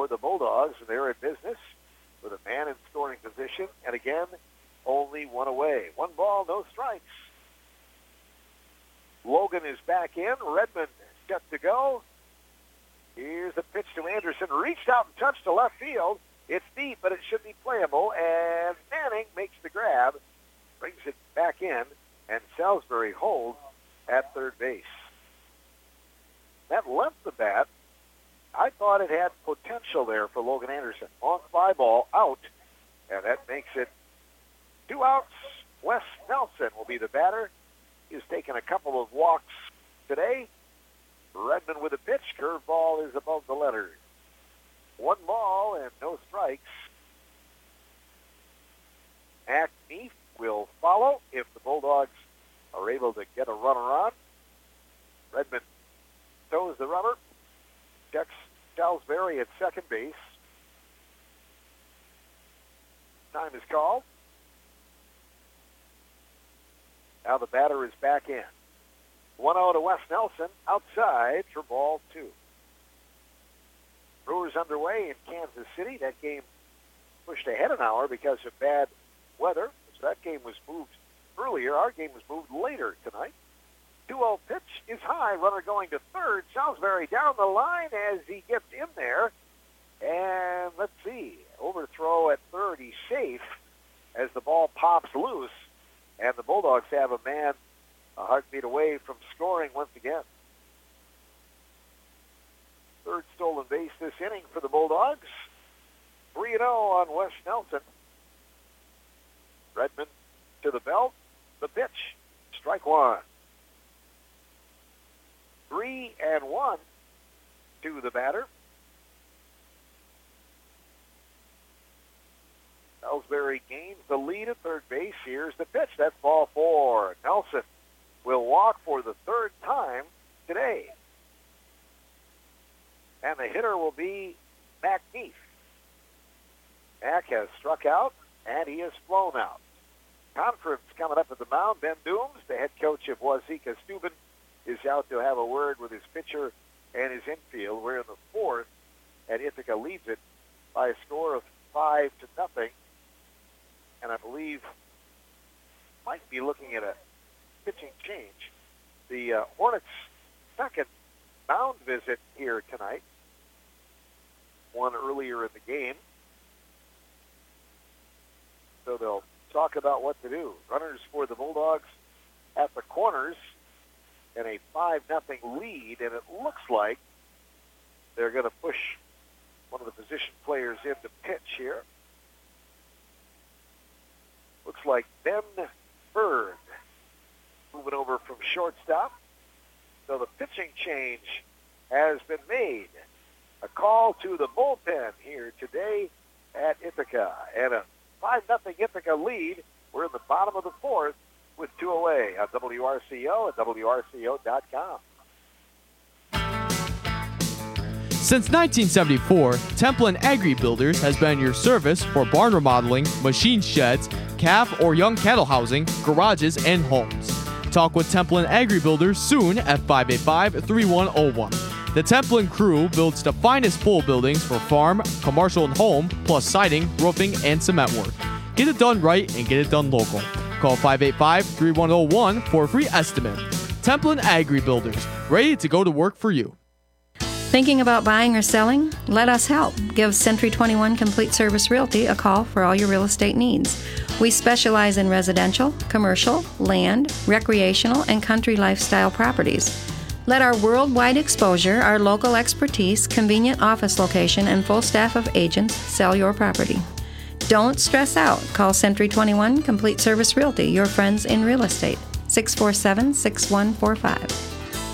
for the Bulldogs. They're in business with a man in scoring position. And again, only one away. 1 ball, no strikes. Logan is back in. Redmond set to go. Here's the pitch to Anderson. Reached out and touched to left field. It's deep, but it should be playable. And Manning makes the grab, brings it back in, and Salisbury holds at third base. That left the bat. I thought it had potential there for Logan Anderson. Long fly ball out, and that makes it 2 outs. Wes Nelson will be the batter. He's taken a couple of walks today. Redmond with a pitch. Curveball is above the letters. 1 ball and no strikes. Mac Neef will follow if the Bulldogs are able to get a runner on. Redmond toes the rubber. Checks Salisbury at second base. Time is called. Now the batter is back in. 1-0 to Wes Nelson, outside for ball 2. Brewers underway in Kansas City. That game pushed ahead an hour because of bad weather. So that game was moved earlier. Our game was moved later tonight. 2-0 pitch is high. Runner going to third. Salisbury down the line as he gets in there. And let's see. Overthrow at third. He's safe as the ball pops loose. And the Bulldogs have a man a heartbeat away from scoring once again. Third stolen base this inning for the Bulldogs. 3-0 on Wes Nelson. Redmond to the belt. The pitch. Strike 1. 3-1 to the batter. Salisbury gains the lead at third base. Here's the pitch. That's ball 4. Nelson will walk for the third time today. And the hitter will be Mac Neef. Mac has struck out, and he has flown out. Conference coming up at the mound. Ben Dooms, the head coach of Wazeeka Steuben, is out to have a word with his pitcher and his infield. We're in the fourth, and Ithaca leads it by a score of 5-0. And I believe might be looking at a pitching change. The Hornets' second mound visit here tonight. One earlier in the game. So they'll talk about what to do. Runners for the Bulldogs at the corners and a 5-0 lead, and it looks like they're going to push one of the position players into pitch here. Looks like Ben Bird moving over from shortstop. So the pitching change has been made. A call to the bullpen here today at Ithaca. And a 5-0 Ithaca lead. We're in the bottom of the fourth with 2 away on WRCO at WRCO.com. Since 1974, Templin Agri Builders has been your service for barn remodeling, machine sheds, calf or young cattle housing, garages, and homes. Talk with Templin Agri Builders soon at 585-3101. The Templin crew builds the finest pole buildings for farm, commercial, and home, plus siding, roofing, and cement work. Get it done right and get it done local. Call 585-3101 for a free estimate. Templin Agri Builders, ready to go to work for you. Thinking about buying or selling? Let us help. Give Century 21 Complete Service Realty a call for all your real estate needs. We specialize in residential, commercial, land, recreational, and country lifestyle properties. Let our worldwide exposure, our local expertise, convenient office location, and full staff of agents sell your property. Don't stress out. Call Century 21 Complete Service Realty, your friends in real estate. 647-6145.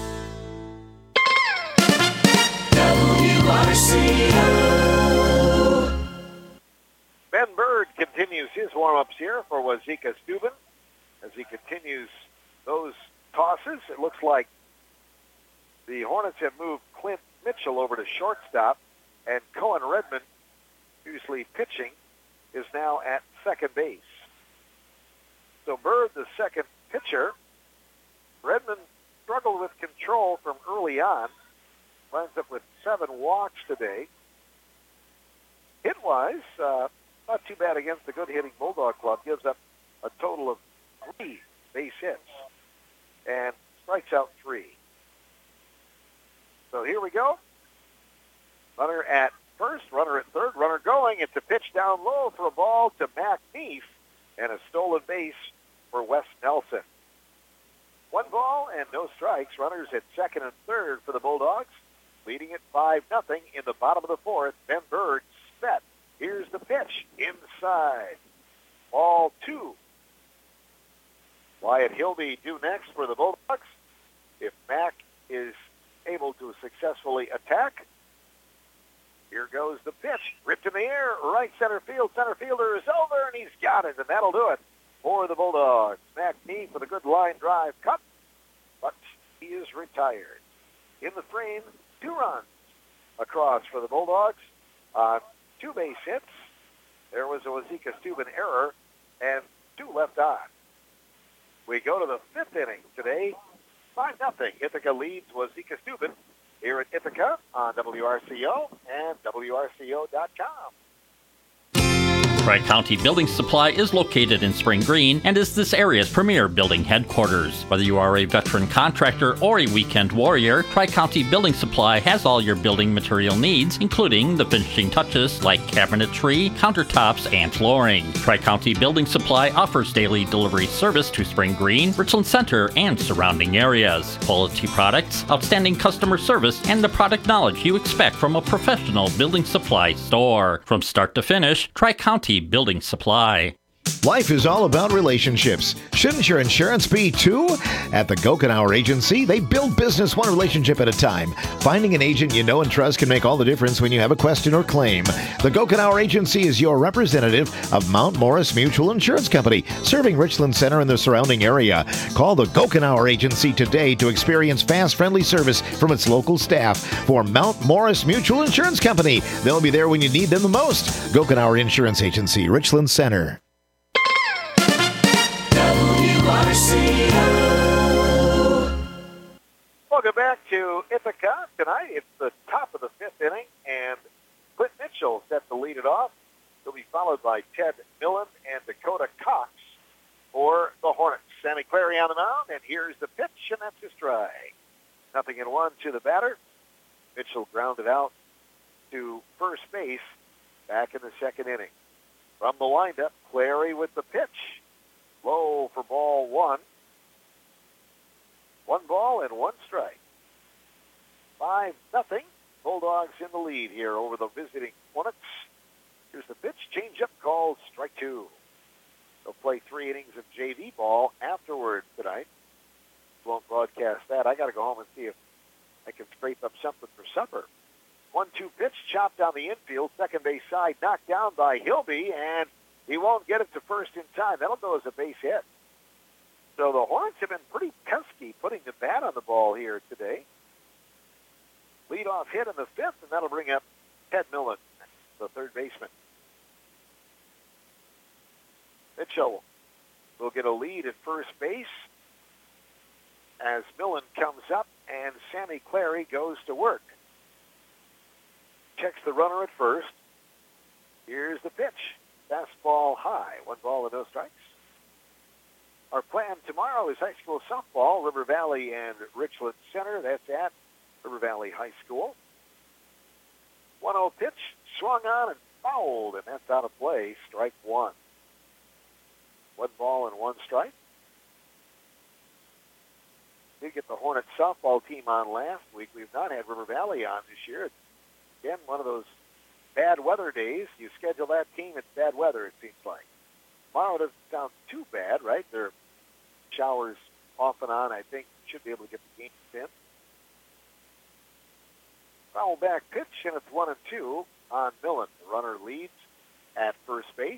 Ben Bird continues his warm-ups here for Wazeeka Steuben as he continues those tosses. It looks like the Hornets have moved Clint Mitchell over to shortstop, and Cohen Redmond, usually pitching, is now at second base. So Bird, the second pitcher. Redmond struggled with control from early on. Winds up with 7 walks today. Hit-wise, not too bad against the good-hitting Bulldog club. Gives up a total of 3 base hits and strikes out 3. So here we go. Runner at first, runner at third, runner going. It's a pitch down low for a ball to Mac Neef and a stolen base for Wes Nelson. 1 ball and no strikes. Runners at second and third for the Bulldogs. Leading it 5-0 in the bottom of the fourth. Ben Bird set. Here's the pitch inside. Ball 2. Wyatt Hilby due next for the Bulldogs. If Mac is able to successfully attack, here goes the pitch. Ripped in the air, right center field. Center fielder is over, and he's got it, and that'll do it for the Bulldogs. Mac Neef with a good line drive cut, but he is retired. In the frame, 2 runs across for the Bulldogs on 2 base hits. There was a Wazeeka Steuben error and 2 left on. We go to the 5th inning today. 5-0. Ithaca leads Wazeeka Steuben here at Ithaca on WRCO and WRCO.com. Tri-County Building Supply is located in Spring Green and is this area's premier building headquarters. Whether you are a veteran contractor or a weekend warrior, Tri-County Building Supply has all your building material needs, including the finishing touches like cabinetry, countertops, and flooring. Tri-County Building Supply offers daily delivery service to Spring Green, Richland Center, and surrounding areas. Quality products, outstanding customer service, and the product knowledge you expect from a professional building supply store. From start to finish, Tri-County Building Supply. Life is all about relationships. Shouldn't your insurance be too? At the Gokenauer Agency, they build business one relationship at a time. Finding an agent you know and trust can make all the difference when you have a question or claim. The Gokenauer Agency is your representative of Mount Morris Mutual Insurance Company, serving Richland Center and the surrounding area. Call the Gokenauer Agency today to experience fast, friendly service from its local staff. For Mount Morris Mutual Insurance Company, they'll be there when you need them the most. Gokenauer Insurance Agency, Richland Center. Welcome back to Ithaca. Tonight, it's the top of the 5th inning, and Clint Mitchell set to lead it off. He'll be followed by Ted Millen and Dakota Cox for the Hornets. Sammy Clary on the mound, and here's the pitch, and that's a strike. 0-1 to the batter. Mitchell grounded out to first base back in the 2nd inning. From the windup, Clary with the pitch. Low for ball 1. 1 ball and 1 strike. 5-0. Bulldogs in the lead here over the visiting Hornets. Here's the pitch. Change-up called strike 2. They'll play 3 innings of JV ball afterward tonight. Won't broadcast that. I got to go home and see if I can scrape up something for supper. 1-2 pitch chopped down the infield. Second base side knocked down by Hilby, and he won't get it to first in time. That'll go as a base hit. So the Hornets have been pretty pesky putting the bat on the ball here today. Leadoff hit in the 5th, and that'll bring up Ted Millen, the third baseman. Mitchell will get a lead at first base as Millen comes up, and Sammy Clary goes to work. Checks the runner at first. Here's the pitch. Fastball high. 1 ball and no strikes. Our plan tomorrow is high school softball, River Valley and Richland Center. That's at River Valley High School. 1-0 pitch, swung on and fouled, and that's out of play. Strike 1. 1 ball and 1 strike. We get the Hornets softball team on last week. We've not had River Valley on this year. It's, again, one of those bad weather days. You schedule that team, it's bad weather, it seems like. Tomorrow doesn't sound too bad, right? There are showers off and on. I think should be able to get the game in. Foul back pitch, and it's 1-2 on Millen. The runner leads at first base.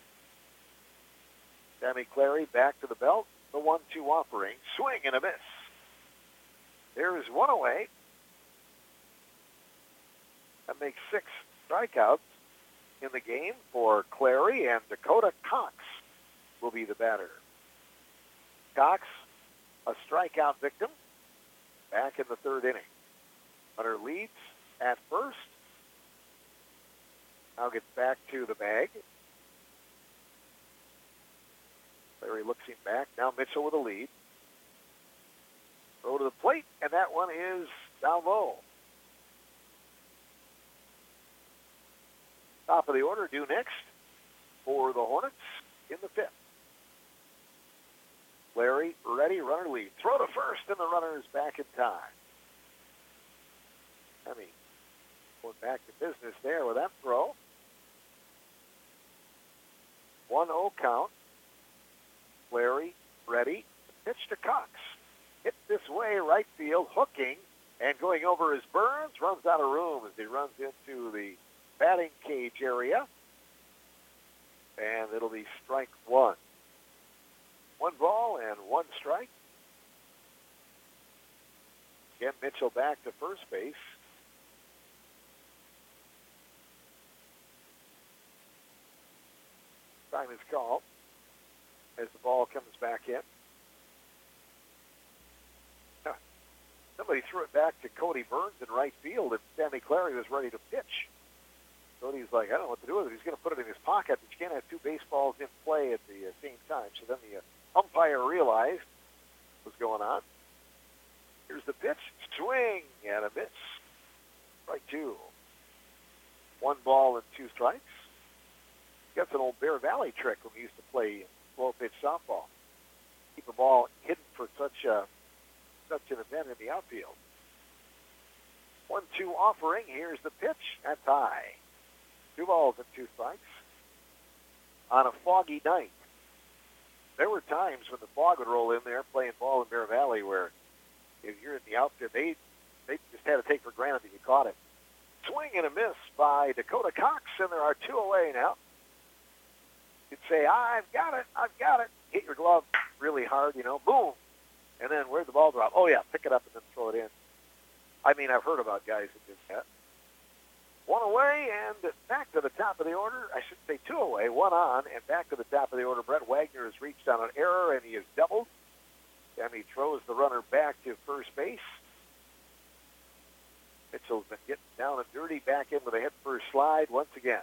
Sammy Clary back to the belt. The 1-2 offering. Swing and a miss. There's 1 away. That makes 6 strikeouts in the game for Clary, and Dakota Cox will be the batter. Cox, a strikeout victim, back in the 3rd inning. Runner leads at first. Now gets back to the bag. Larry looks him back. Now Mitchell with a lead. Throw to the plate, and that one is down low. Top of the order due next for the Hornets in the fifth. Larry ready, runner lead. Throw to first, and the runner is back in time. Going back to business there with that throw. 1-0 count. Larry ready. Pitch to Cox. Hit this way, right field, hooking, and going over is Burns. Runs out of room as he runs into the batting cage area. And it'll be strike one. 1 ball and 1 strike. Again, Mitchell back to first base. Time is called as the ball comes back in. Somebody threw it back to Cody Burns in right field, and Sammy Clary was ready to pitch. Cody's like, I don't know what to do with it. He's going to put it in his pocket, but you can't have 2 baseballs in play at the same time. So then the umpire realized what was going on. Here's the pitch. Swing and a miss. Strike 2. 1 ball and 2 strikes. That's an old Bear Valley trick when we used to play slow pitch softball. Keep a ball hidden for such an event in the outfield. 1-2 offering. Here's the pitch. That's high. 2 balls and 2 strikes. On a foggy night, there were times when the fog would roll in there playing ball in Bear Valley where if you're in the outfield, they just had to take for granted that you caught it. Swing and a miss by Dakota Cox, and there are 2 away now. You'd say, I've got it. Hit your glove really hard, boom. And then where'd the ball drop? Oh, yeah, pick it up and then throw it in. I've heard about guys that did that. 1 away and back to the top of the order. I should say 2 away, 1 on, and back to the top of the order. Brett Wagner has reached on an error, and he is doubled. And he throws the runner back to first base. Mitchell's been getting down and dirty, back in with a head-first slide once again.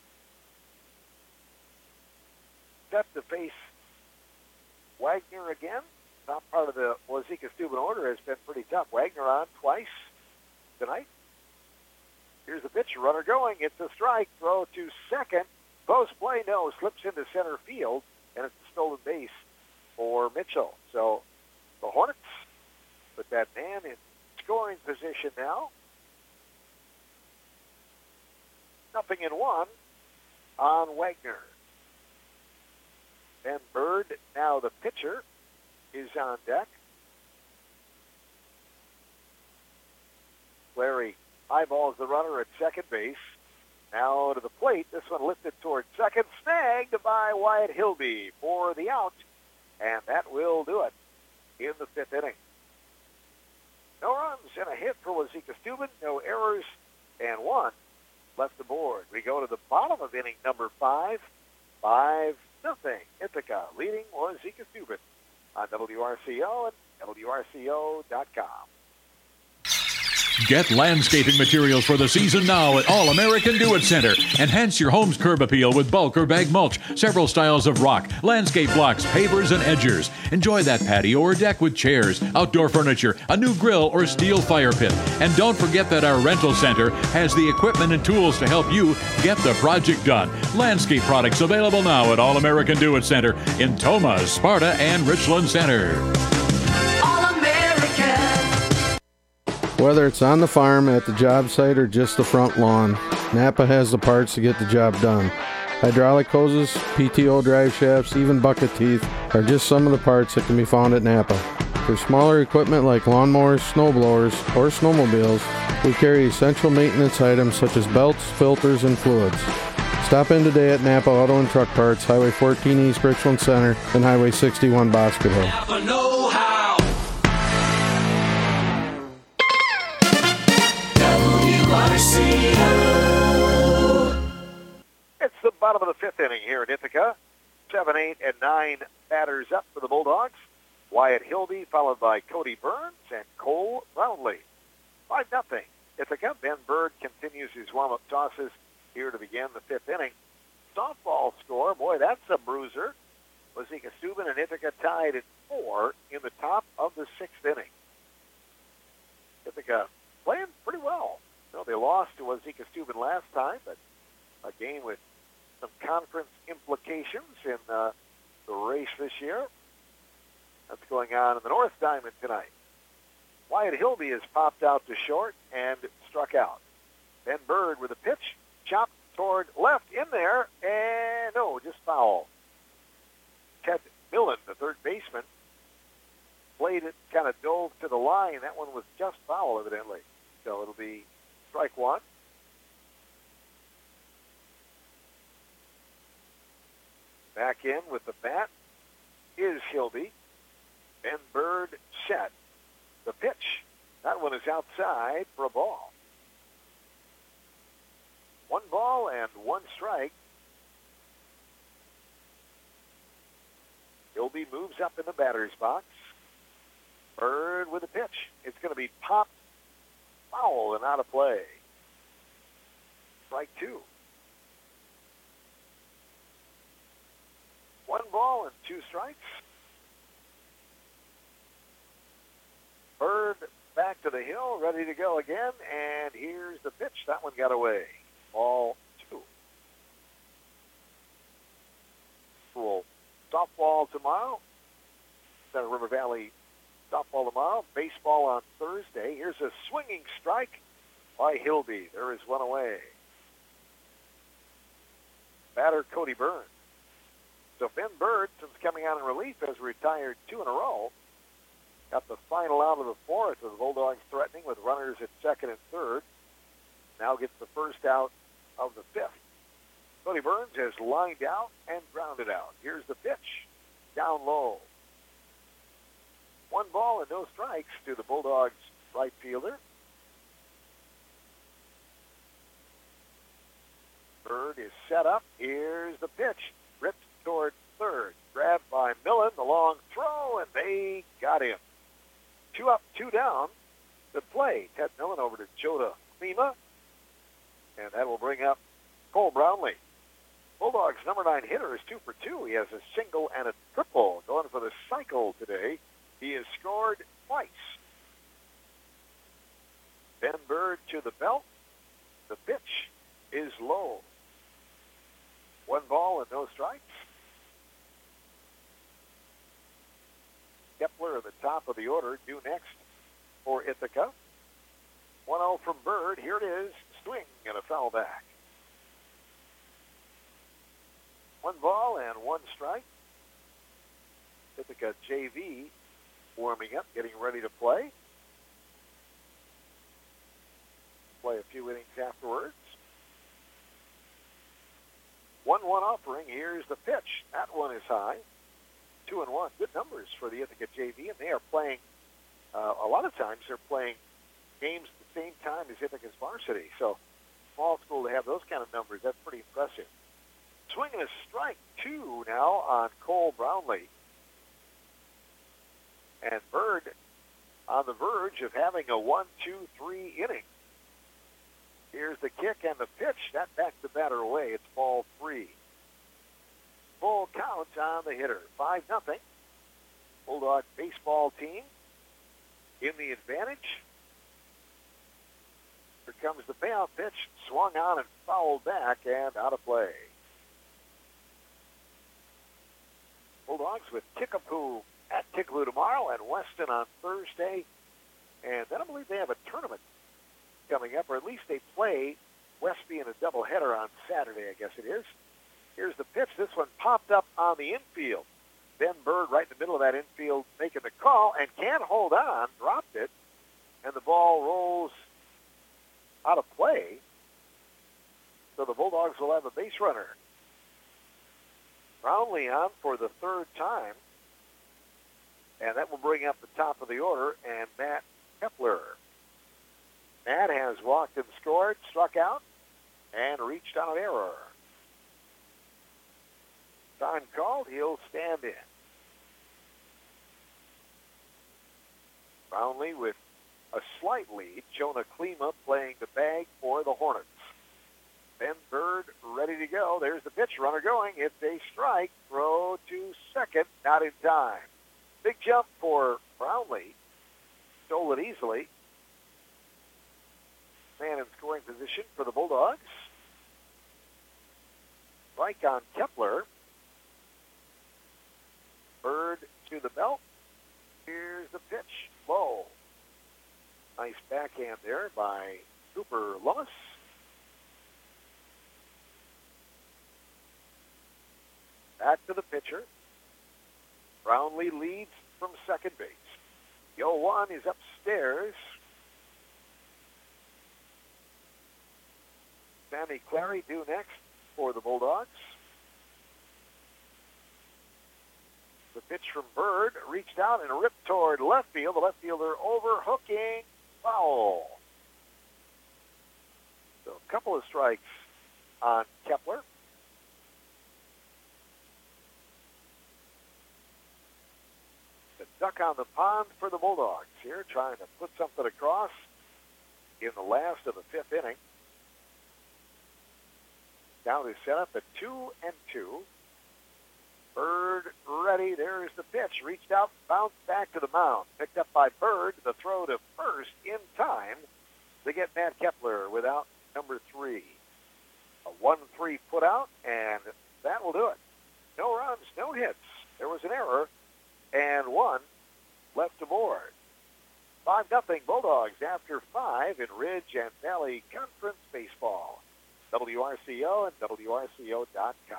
Set to face Wagner again. Top part of the Wazeeka-Steuben order has been pretty tough. Wagner on twice tonight. Here's the pitch. Runner going. It's a strike. Throw to second. Post play, no. Slips into center field, and it's a stolen base for Mitchell. So the Hornets put that man in scoring position now. 0-1 on Wagner. Ben Bird, now the pitcher, is on deck. Larry eyeballs the runner at second base. Now to the plate. This one lifted toward second. Snagged by Wyatt Hilby for the out. And that will do it in the 5th inning. No runs and a hit for Wazeeka-Steuben. No errors and 1 left aboard. We go to the bottom of inning number 5. 5-0. Ithaca leading Wazeeka-Steuben on WRCO and WRCO.com. Get landscaping materials for the season now at All American Do-It Center. Enhance your home's curb appeal with bulk or bag mulch, several styles of rock, landscape blocks, pavers, and edgers. Enjoy that patio or deck with chairs, outdoor furniture, a new grill, or steel fire pit. And don't forget that our rental center has the equipment and tools to help you get the project done. Landscape products available now at All American Do-It Center in Tomah, Sparta, and Richland Center. Whether it's on the farm, at the job site, or just the front lawn, Napa has the parts to get the job done. Hydraulic hoses, PTO drive shafts, even bucket teeth are just some of the parts that can be found at Napa. For smaller equipment like lawnmowers, snowblowers, or snowmobiles, we carry essential maintenance items such as belts, filters, and fluids. Stop in today at Napa Auto and Truck Parts, Highway 14 East Richland Center, and Highway 61 Bosqueville. Napa know-how. It's the bottom of the 5th inning here in Ithaca. 7, 8, and 9 batters up for the Bulldogs. Wyatt Hilby, followed by Cody Burns and Cole Brownlee. 5-0. Ithaca. Ben Bird continues his warm-up tosses here to begin the fifth inning. Softball score, boy, that's a bruiser. Wazeeka Steuben and Ithaca tied at 4 in the top of the sixth inning. Ithaca playing pretty well. No, they lost to Wazeeka Steuben last time, but a game with some conference implications in the race this year. That's going on in the North Diamond tonight. Wyatt Hilby has popped out to short and struck out. Ben Bird with a pitch, chopped toward left in there, and no, just foul. Ted Millen, the third baseman, played it, kind of dove to the line. That one was just foul, evidently. So it'll be strike one. Back in with the bat is Hilby. Ben Bird set. The pitch. That one is outside for a ball. 1 ball and 1 strike. Hilby moves up in the batter's box. Bird with a pitch. It's going to be popped, foul, and out of play. Strike 2. 1 ball and 2 strikes. Bird back to the hill, ready to go again, and here's the pitch. That one got away. Ball 2. Cool. Softball tomorrow. Center River Valley softball tomorrow. Baseball on Thursday. Here's a swinging strike by Hilby. There is one away. Batter Cody Burns. So Ben Bird, since coming out in relief, has retired 2 in a row. Got the final out of the 4th with the Bulldogs threatening with runners at 2nd and 3rd. Now gets the first out of the 5th. Cody Burns has lined out and grounded out. Here's the pitch. Down low. 1 ball and no strikes to the Bulldogs right fielder. Bird is set up. Here's the pitch. Ripped toward third. Grabbed by Millen. The long throw, and they got him. 2 up, 2 down. The play. Ted Millen over to Joda Klima. And that will bring up Cole Brownlee. Bulldogs' number 9 hitter is 2 for 2. He has a single and a triple. Going for the cycle today. He has scored twice. Ben Bird to the belt. The pitch is low. 1 ball and no strikes. Kepler at the top of the order, due next for Ithaca. 1-0 from Bird. Here it is. Swing and a foul back. 1 ball and 1 strike. Ithaca JV warming up, getting ready to play. Play a few innings afterwards. 1-1 offering. Here's the pitch. That one is high. 2-1. Good numbers for the Ithaca JV, and they are playing, a lot of times they're playing games at the same time as Ithaca's varsity. So small school to have those kind of numbers, that's pretty impressive. Swing and a strike 2 now on Cole Brownlee. And Bird on the verge of having a 1-2-3 inning. Here's the kick and the pitch. That backed the batter away. It's ball 3. Full count on the hitter. 5-0. Bulldog baseball team in the advantage. Here comes the payout pitch. Swung on and fouled back and out of play. Bulldogs with Kickapoo at Kickapoo tomorrow and Weston on Thursday. And then I believe they have a tournament coming up, or at least they play Westby in a doubleheader on Saturday, I guess it is. Here's the pitch. This one popped up on the infield. Ben Bird right in the middle of that infield making the call and can't hold on, dropped it, and the ball rolls out of play. So the Bulldogs will have a base runner. Brownlee on for the 3rd time, and that will bring up the top of the order, and Matt Kepler. Matt has walked and scored, struck out, and reached on an error. Time called, he'll stand in. Brownlee with a slight lead. Jonah Klima playing the bag for the Hornets. Ben Bird go. There's the pitch. Runner going. It's a strike. Throw to second. Not in time. Big jump for Brownlee. Stole it easily. Man in scoring position for the Bulldogs. Strike on Kepler. Bird to the belt. Here's the pitch. Low. Nice backhand there by Cooper Lummis. Back to the pitcher. Brownlee leads from second base. The 0-1 is upstairs. Sammy Clary due next for the Bulldogs. The pitch from Bird reached out and ripped toward left field. The left fielder overhooking. Foul. So a couple of strikes on Kepler. The duck on the pond for the Bulldogs here, trying to put something across in the last of the fifth inning. Down is set up at 2-2. Bird ready. There's the pitch. Reached out, bounced back to the mound. Picked up by Bird. The throw to first in time to get Matt Kepler without number 3. A 1-3 put out, and that will do it. No runs, no hits. There was an error, and 1 left aboard. 5-0 Bulldogs after 5 in Ridge and Valley Conference Baseball. WRCO and WRCO.com.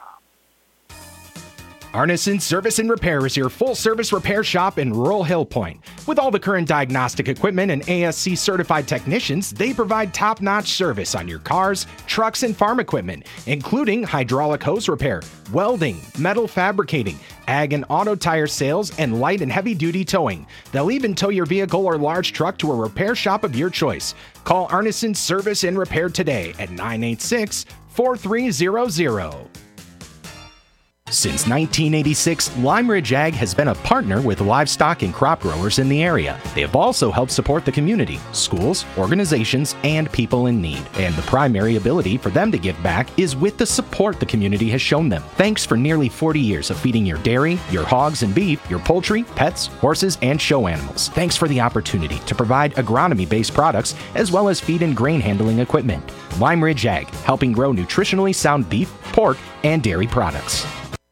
Arneson Service and Repair is your full-service repair shop in rural Hill Point. With all the current diagnostic equipment and ASC-certified technicians, they provide top-notch service on your cars, trucks, and farm equipment, including hydraulic hose repair, welding, metal fabricating, ag and auto tire sales, and light and heavy-duty towing. They'll even tow your vehicle or large truck to a repair shop of your choice. Call Arneson Service and Repair today at 986-4300. Since 1986, Lime Ridge Ag has been a partner with livestock and crop growers in the area. They have also helped support the community, schools, organizations, and people in need. And the primary ability for them to give back is with the support the community has shown them. Thanks for nearly 40 years of feeding your dairy, your hogs and beef, your poultry, pets, horses, and show animals. Thanks for the opportunity to provide agronomy-based products as well as feed and grain handling equipment. Lime Ridge Ag, helping grow nutritionally sound beef, pork, and dairy products.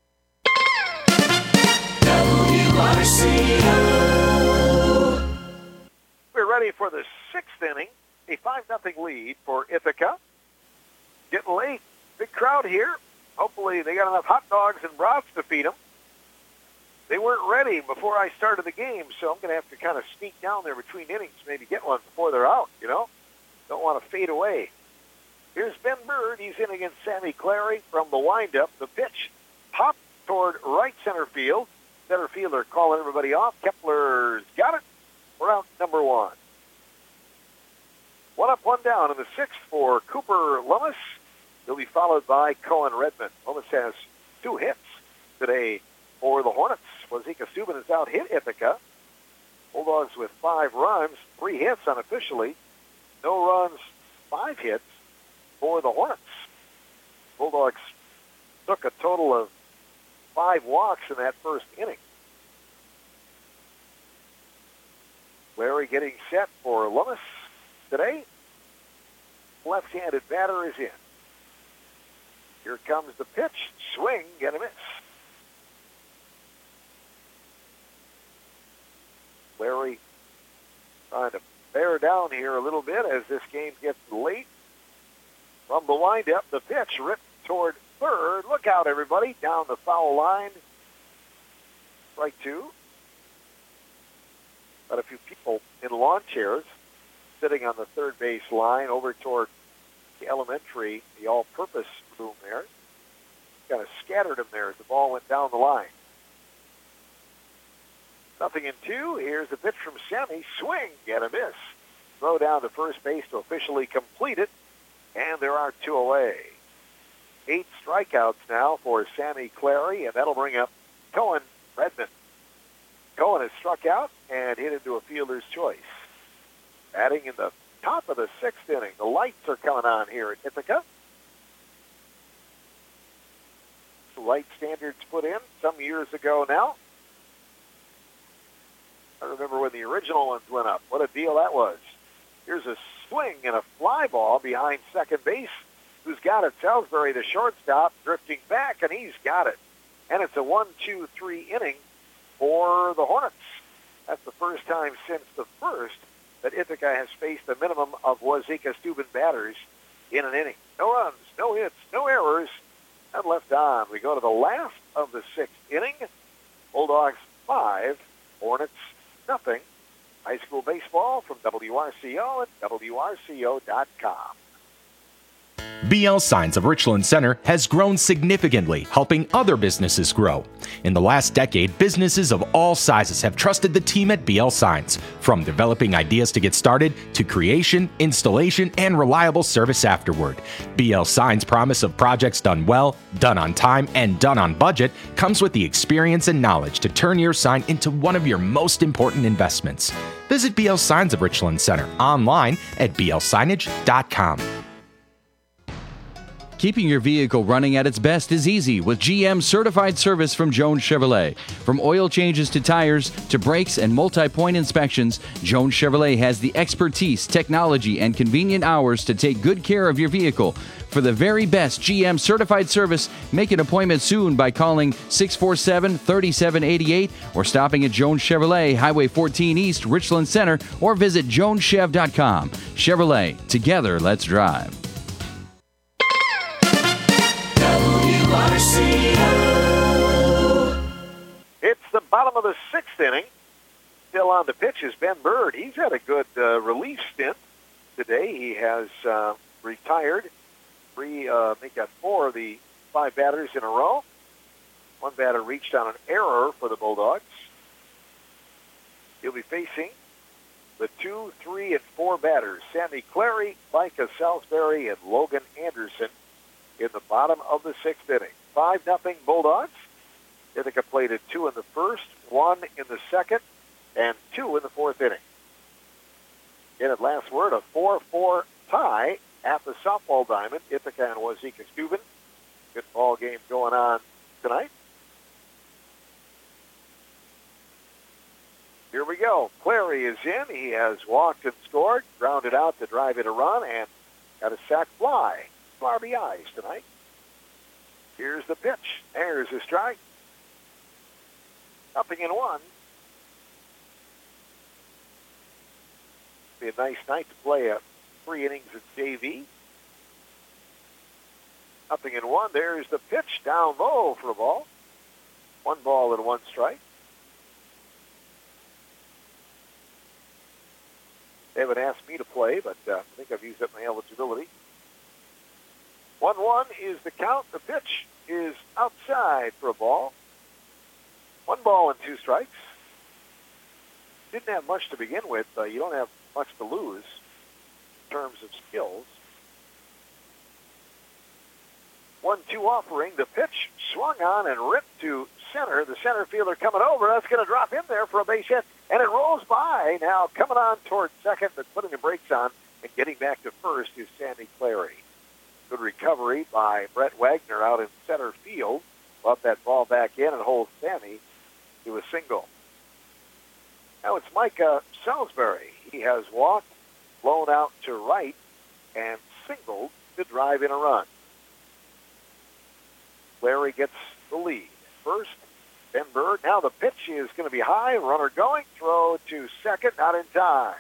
We're ready for the 6th inning. A 5-0 lead for Ithaca. Getting late. Big crowd here. Hopefully they got enough hot dogs and brats to feed them. They weren't ready before I started the game, so I'm going to have to kind of sneak down there between innings, maybe get one before they're out, you know? Don't want to fade away. Here's Ben Bird. He's in against Sammy Clary from the windup. The pitch popped toward right center field. Center fielder calling everybody off. Kepler's got it. We're out number 1. 1 up, 1 down in the 6th for Cooper Lummis. He'll be followed by Cohen Redmond. Lummis has 2 hits today for the Hornets. Wazika Subban has out-hit Ithaca. Bulldogs with 5 runs, 3 hits unofficially. No runs, 5 hits for the Hornets. Bulldogs took a total of 5 walks in that first inning. Larry getting set for Lummis today. Left-handed batter is in. Here comes the pitch. Swing and a miss. Larry trying to bear down here a little bit as this game gets late. From the windup, the pitch ripped toward third. Look out, everybody. Down the foul line. Strike 2. Got a few people in lawn chairs sitting on the third base line over toward the elementary, the all-purpose room there. Kind of scattered them there as the ball went down the line. 0-2. Here's the pitch from Sammy. Swing and a miss. Throw down to first base to officially complete it. And there are 2 away. 8 strikeouts now for Sammy Clary, and that'll bring up Cohen Redmond. Cohen has struck out and hit into a fielder's choice. Batting in the top of the 6th inning. The lights are coming on here at Ithaca. light standards put in some years ago now. I remember when the original ones went up. What a deal that was. Here's a swing and a fly ball behind second base. Who's got it? Salisbury, the shortstop, drifting back, and he's got it. And it's a 1-2-3 inning for the Hornets. That's the first time since the first that Ithaca has faced a minimum of Wazeeka-Steuben batters in an inning. No runs, no hits, no errors, and left on. We go to the last of the sixth inning. Bulldogs 5, Hornets nothing. High school baseball from WRCO at WRCO.com. BL Signs of Richland Center has grown significantly, helping other businesses grow. In the last decade, businesses of all sizes have trusted the team at BL Signs, from developing ideas to get started to creation, installation, and reliable service afterward. BL Signs' promise of projects done well, done on time, and done on budget comes with the experience and knowledge to turn your sign into one of your most important investments. Visit BL Signs of Richland Center online at blsignage.com. Keeping your vehicle running at its best is easy with GM certified service from Jones Chevrolet. From oil changes to tires to brakes and multi-point inspections, Jones Chevrolet has the expertise, technology, and convenient hours to take good care of your vehicle. For the very best GM certified service, make an appointment soon by calling 647-3788 or stopping at Jones Chevrolet, Highway 14 East, Richland Center, or visit joneschev.com. Chevrolet, together let's drive. It's the bottom of the sixth inning. Still on the pitch is Ben Bird. He's had a good relief stint today. He has retired. He got 4 of the 5 batters in a row. One batter reached on an error for the Bulldogs. He'll be facing the 2, 3, and 4 batters, Sammy Clary, Micah Salisbury, and Logan Anderson in the bottom of the sixth inning. 5-0 Bulldogs. Ithaca played at 2 in the first, 1 in the second, and 2 in the fourth inning. In at last word, a 4-4 tie at the softball diamond. Ithaca and Wazeeka-Steuben. Good ball game going on tonight. Here we go. Clary is in. He has walked and scored, grounded out to drive in a run, and got a sac fly. 2 RBIs tonight. Here's the pitch. There's a strike. 0-1. Be a nice night to play 3 innings at JV. 0-1. There's the pitch down low for a ball. 1 ball and 1 strike. They haven't asked me to play, but I think I've used up my eligibility. 1-1 is the count. The pitch is outside for a ball. 1 ball and 2 strikes. Didn't have much to begin with. You don't have much to lose in terms of skills. 1-2 offering. The pitch swung on and ripped to center. The center fielder coming over. That's going to drop in there for a base hit. And it rolls by. Now coming on towards second, but putting the brakes on and getting back to first is Sammy Clary. Good recovery by Brett Wagner out in center field. Brought that ball back in and holds Sammy to a single. Now it's Micah Salisbury. He has walked, blown out to right, and singled to drive in a run. Larry gets the lead. First, Ben Bird. Now the pitch is going to be high. Runner going. Throw to second. Not in time.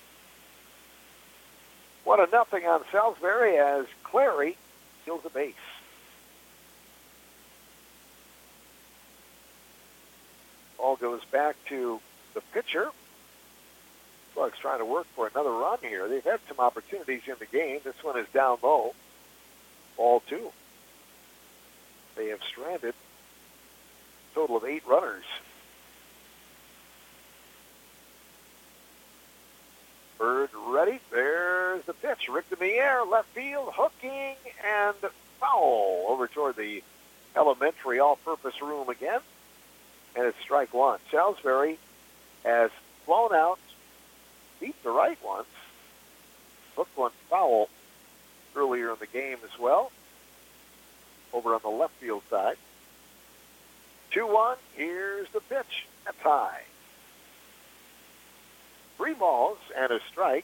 1-0 on Salisbury as Clary steals the base. Ball goes back to the pitcher. Bucks trying to work for another run here. They've had some opportunities in the game. This one is down low. Ball 2. They have stranded a total of 8 runners. Bird ready. There's the pitch. Ripped in the air. Left field. Hooking and foul over toward the elementary all-purpose room again. And it's strike 1. Salisbury has flown out, beat the right once, hooked one foul earlier in the game as well, over on the left field side. 2-1. Here's the pitch. That's high. 3 balls and a strike.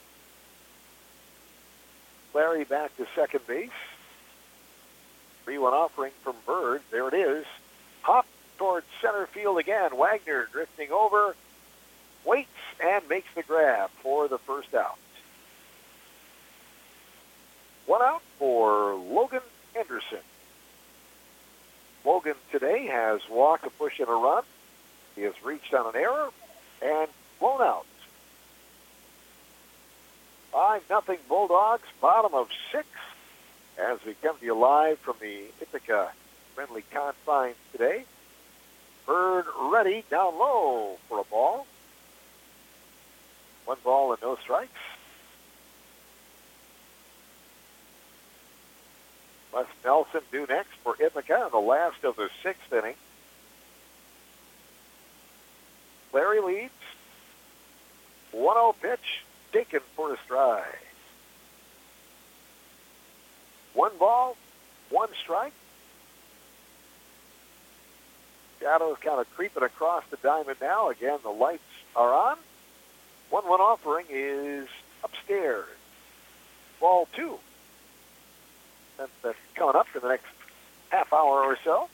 Larry back to second base. 3-1 offering from Bird. There it is. Hop towards center field again. Wagner drifting over, waits, and makes the grab for the first out. 1 out for Logan Anderson. Logan today has walked, a push, and a run. He has reached on an error and blown out. 5-0 Bulldogs, bottom of 6, as we come to you live from the Ithaca friendly confines today. Bird ready, down low for a ball. 1 ball and no strikes. Wes Nelson due next for Ithaca in the last of the 6th inning. Larry leads. 1-0 pitch, taken for a strike. 1 ball, 1 strike. Shadows kind of creeping across the diamond now. Again, the lights are on. 1-1 offering is upstairs. Ball 2. That's coming up for the next half hour or so.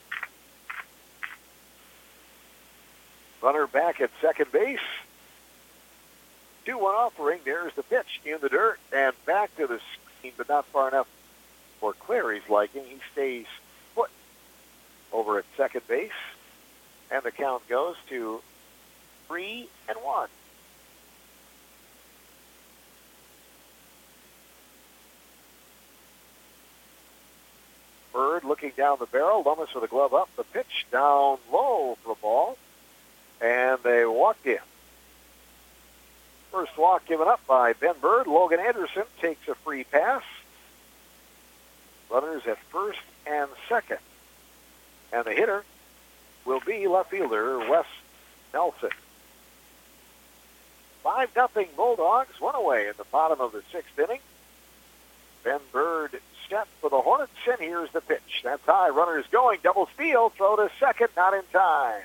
Runner back at second base. 2-1 offering. There's the pitch in the dirt and back to the screen, but not far enough for Clary's liking. He stays put over at second base, and the count goes to 3-1. Bird looking down the barrel. Lummis with a glove up. The pitch down low for a ball, and they walked in. First walk given up by Ben Bird. Logan Anderson takes a free pass. Runners at first and second. And the hitter will be left fielder Wes Nelson. 5-0 Bulldogs, 1 away in the bottom of the 6th inning. Ben Bird set for the Hornets, and here's the pitch. That's high. Runners going. Double steal. Throw to second. Not in time.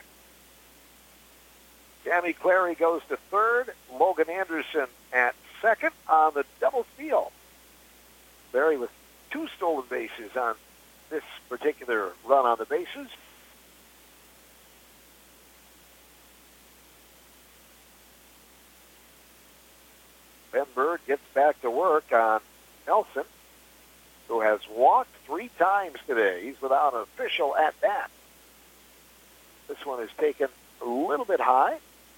Jamie Clary goes to third. Logan Anderson at second on the double steal. Clary with 2 stolen bases on this particular run on the bases. Ben Bird gets back to work on Nelson, who has walked 3 times today. He's without an official at-bat. This one is taken a little bit high.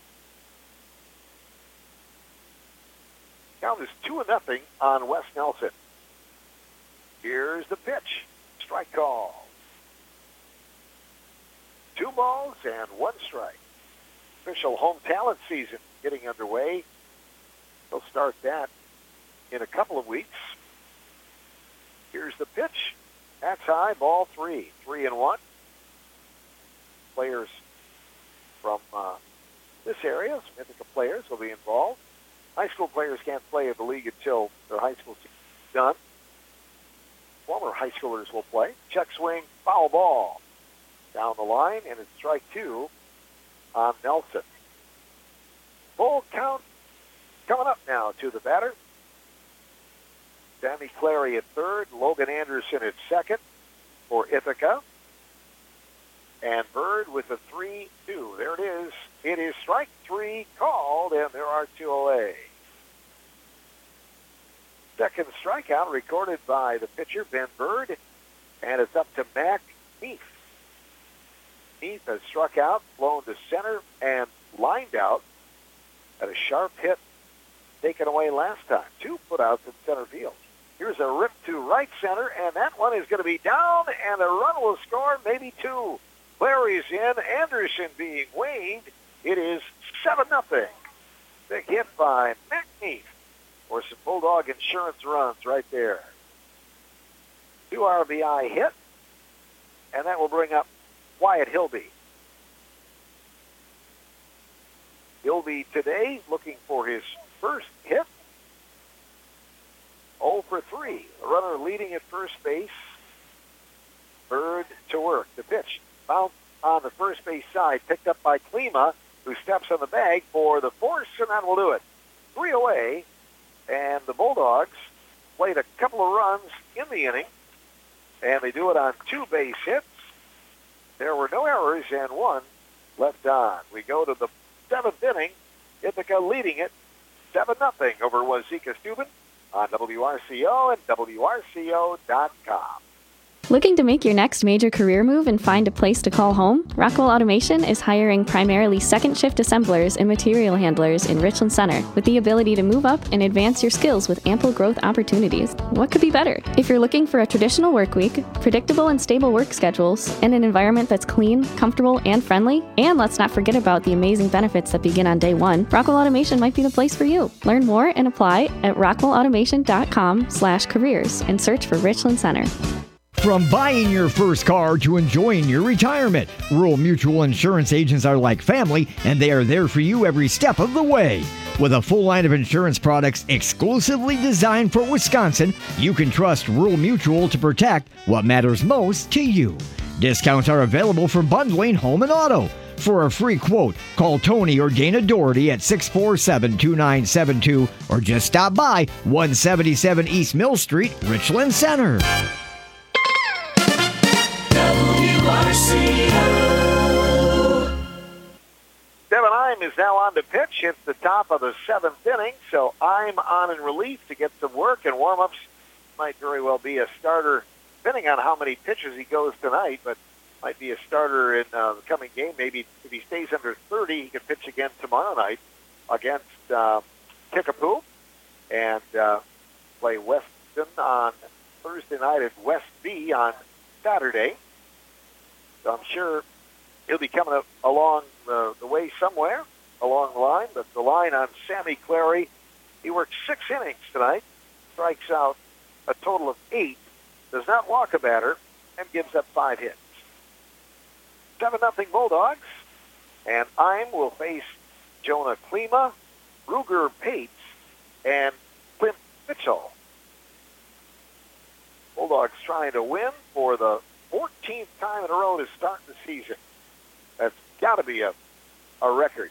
Count is 2-0 on Wes Nelson. Here's the pitch. Strike call. 2 balls and 1 strike. Official home talent season getting underway. They'll start that in a couple of weeks. Here's the pitch. That's high. Ball 3. 3-1. Players from this area, some Ithaca players, will be involved. High school players can't play in the league until their high school season is done. Former high schoolers will play. Check swing, foul ball. Down the line, and it's strike 2 on Nelson. Full count coming up now to the batter. Sammy Clary at third, Logan Anderson at second for Ithaca. And Bird with a 3-2. There it is. It is strike 3 called, and there are 2 away. Second strikeout recorded by the pitcher, Ben Bird, and it's up to Mac Neath. Neath has struck out, blown to center, and lined out at a sharp hit taken away last time. 2 putouts in center field. Here's a rip to right center, and that one is going to be down, and a run will score, maybe 2. Clary's in, Anderson being waved. It is 7-0. Big hit by Mac Neath for some Bulldog insurance runs right there. 2 RBI hit, and that will bring up Wyatt Hilby. Hilby today looking for his first hit. 0 for 3. The runner leading at first base. Bird to work. The pitch. Bounce on the first base side, picked up by Klima, who steps on the bag for the force, and that will do it. 3 away, and the Bulldogs played a couple of runs in the inning, and they do it on 2 base hits. There were no errors and 1 left on. We go to the 7th inning. Ithaca leading it 7-0 over Wazeeka Steuben on WRCO and WRCO.com. Looking to make your next major career move and find a place to call home? Rockwell Automation is hiring primarily second-shift assemblers and material handlers in Richland Center with the ability to move up and advance your skills with ample growth opportunities. What could be better? If you're looking for a traditional work week, predictable and stable work schedules, and an environment that's clean, comfortable, and friendly, and let's not forget about the amazing benefits that begin on day one, Rockwell Automation might be the place for you. Learn more and apply at rockwellautomation.com/careers and search for Richland Center. From buying your first car to enjoying your retirement, Rural Mutual Insurance agents are like family, and they are there for you every step of the way. With a full line of insurance products exclusively designed for Wisconsin, you can trust Rural Mutual to protect what matters most to you. Discounts are available for bundling home and auto. For a free quote, call Tony or Dana Doherty at 647-2972 or just stop by 177 East Mill Street, Richland Center. Devin Ime is now on the pitch. It's the top of the 7th inning, so Ime on in relief to get some work, and warm-ups might very well be a starter, depending on how meen pitches he goes tonight, but might be a starter in the coming game. Maybe if he stays under 30, he can pitch again tomorrow night against Kickapoo and play Weston on Thursday night at West B on Saturday. So I'm sure he'll be coming along the way somewhere along the line. But the line on Sammy Clary, he worked 6 innings tonight, strikes out a total of 8, does not walk a batter, and gives up 5 hits. 7-0 Bulldogs, and Ime will face Jonah Klima, Ruger Pates, and Clint Mitchell. Bulldogs trying to win for the 14th time in a row to start the season. That's got to be a record.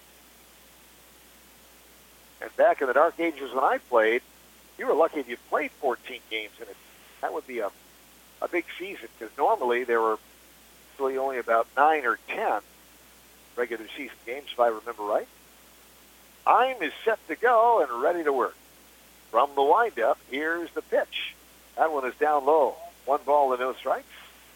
And back in the dark ages when I played, you were lucky if you played 14 games in it. That would be a big season, because normally there were really only about 9 or 10 regular season games, if I remember right. Ime is set to go and ready to work. From the windup, here's the pitch. That one is down low. 1 ball and no strikes.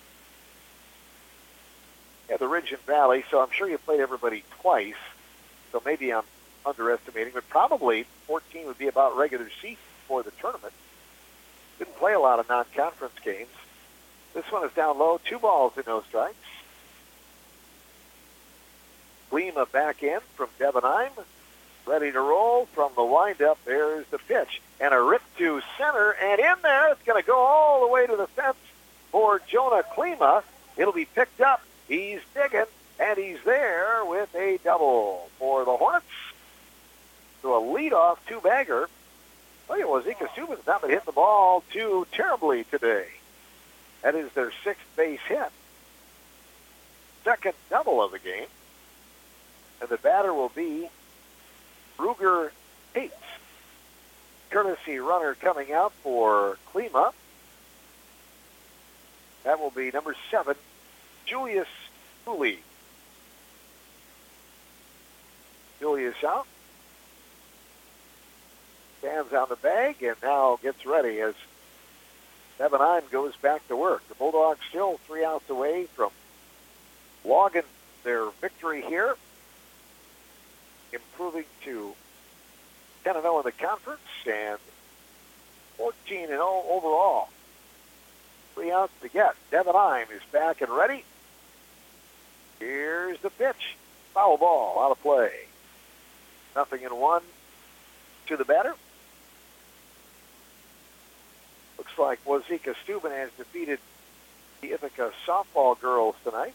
Yeah, the Ridge and Valley, so I'm sure you played everybody twice, so maybe I'm underestimating, but probably 14 would be about regular season for the tournament. Didn't play a lot of non-conference games. This one is down low, 2 balls and no strikes. Klima back in from Devin Ime, ready to roll from the windup. There's the pitch, and a rip to center, and in there, it's going to go all the way to the fence for Jonah Klima. It'll be picked up. He's digging, and he's there with a double for the Hornets. So a leadoff 2-bagger. Look at Wazeeka Steuben's not been hitting the ball too terribly today. That is their 6th base hit. 2nd double of the game. And the batter will be Ruger Pates. Courtesy runner coming out for Klima. That will be number 7, Julius Cooley. Julius out. Stands on the bag and now gets ready as Devin Ime goes back to work. The Bulldogs still 3 outs away from logging their victory here, improving to 10-0 in the conference and 14-0 overall. 3 outs to get. Devin Ime is back and ready. Here's the pitch. Foul ball, out of play. 0-1 to the batter. Looks like Wazeeka Steuben has defeated the Ithaca softball girls tonight.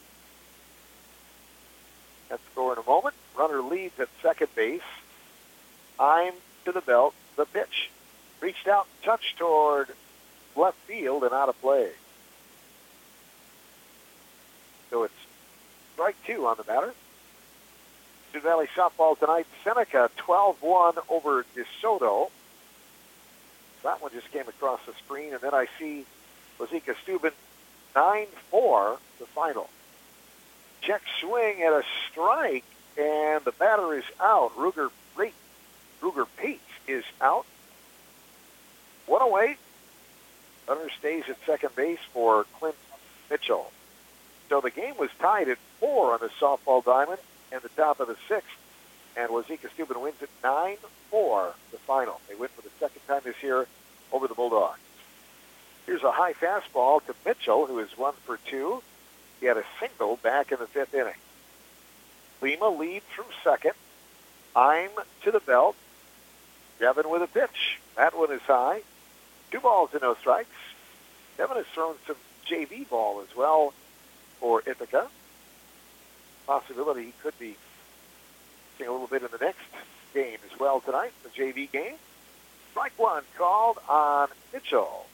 Let's score in a moment. Runner leads at second base. Ime to the belt. The pitch. Reached out, touched toward left field and out of play. So it's strike two on the batter. Student Valley softball tonight, Seneca 12-1 over DeSoto. That one just came across the screen, and then I see Wazeeka Steuben 9-4 the final. Check swing at a strike, and the batter is out. Ruger Pate is out. One away. Runner stays at second base for Clint Mitchell. So the game was tied at 4 on the softball diamond and the top of the 6th, and Wazeeka Steuben wins it 9-4 the final. They win for the second time this year over the Bulldogs. Here's a high fastball to Mitchell, who is 1 for 2. He had a single back in the 5th inning. Lima leads from second. I'm to the belt. Devin with a pitch. That one is high. 2 balls and no strikes. Devin has thrown some JV ball as well for Ithaca. Possibility he could be seeing a little bit in the next game as well tonight, the JV game. Strike one called on Mitchell.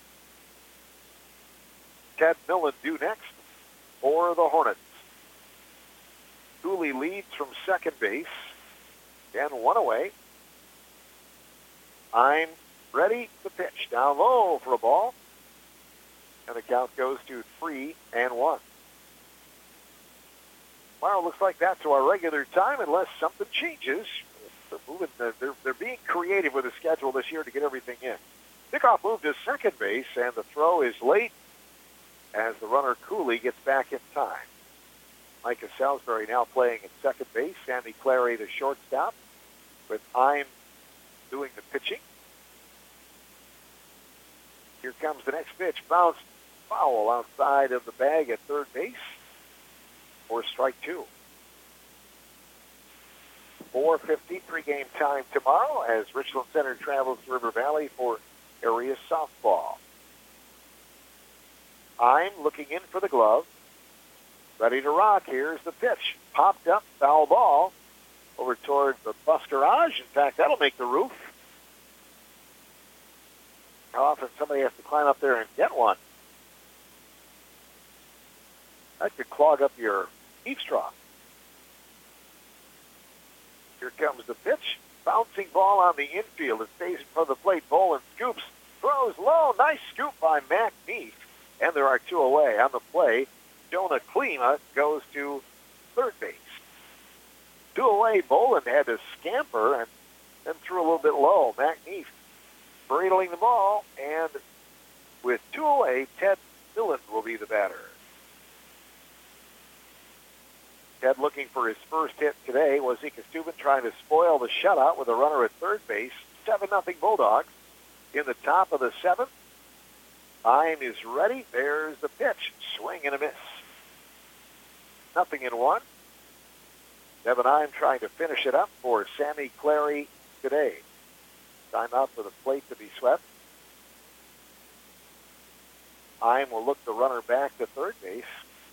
Ted Millen due next for the Hornets. Cooley leads from second base. And 1 away. I'm ready to pitch. Down low for a ball. And the count goes to 3-1. Well, it looks like that's our regular time unless something changes. They're being creative with the schedule this year to get everything in. Kickoff move to second base, and the throw is late as the runner Cooley gets back in time. Micah Salisbury now playing at second base. Sandy Clary, the shortstop, with I'm doing the pitching. Here comes the next pitch. Bounced foul outside of the bag at third base for strike 2. 4:50 pregame time tomorrow as Richland Center travels to River Valley for area softball. I'm looking in for the glove. Ready to rock. Here's the pitch. Popped up, foul ball over toward the bus garage. In fact, that'll make the roof. How often somebody has to climb up there and get one? That could clog up your eavesdrop. Here comes the pitch. Bouncing ball on the infield. It stays in front of the plate. Bolin scoops. Throws low. Nice scoop by Mac Neef. And there are 2 away. On the play, Jonah Klima goes to third base. 2 away. Bolin had to scamper and then threw a little bit low. Mac Neef bradling the ball. And with 2 away, Ted Millen will be the batter. Ted looking for his first hit today. Wazeeka Steuben trying to spoil the shutout with a runner at third base. 7-0 Bulldogs. In the top of the 7th. Time is ready. There's the pitch. Swing and a miss. 0-1. Devin I'm trying to finish it up for Sammy Clary today. Time out for the plate to be swept. I'm will look the runner back to third base.